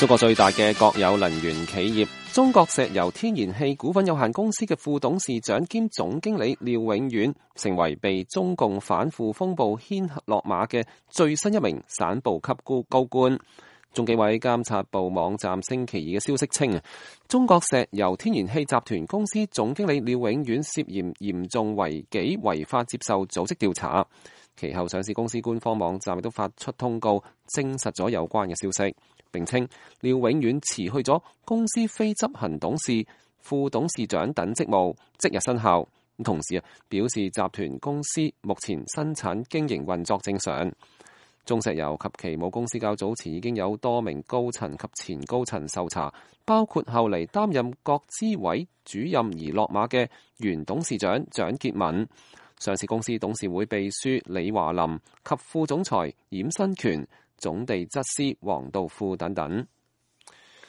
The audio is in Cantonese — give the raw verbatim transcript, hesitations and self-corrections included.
中國最大嘅國有能源企業中國石油天然氣股份有限公司嘅副董事長兼總經理廖永遠，成為被中共反腐風暴牽落馬嘅最新一名省部級高官。中紀委監察部網站星期二嘅消息稱，中國石油天然氣集團公司總經理廖永遠涉嫌嚴重違紀違法接受組織調查。其後上市公司官方網站亦都發出通告，證實咗有關嘅消息，並稱廖永遠辭去咗公司非執行董事、副董事長等職務，即日生效。同時啊，表示集團公司目前生產經營運作正常。中石油及其母公司較早前已經有多名高層及前高層受查，包括後嚟擔任國資委主任而落馬嘅原董事長蔣潔敏、上市公司董事會秘書李華林及副總裁冉新權、總地質司黃道富等等。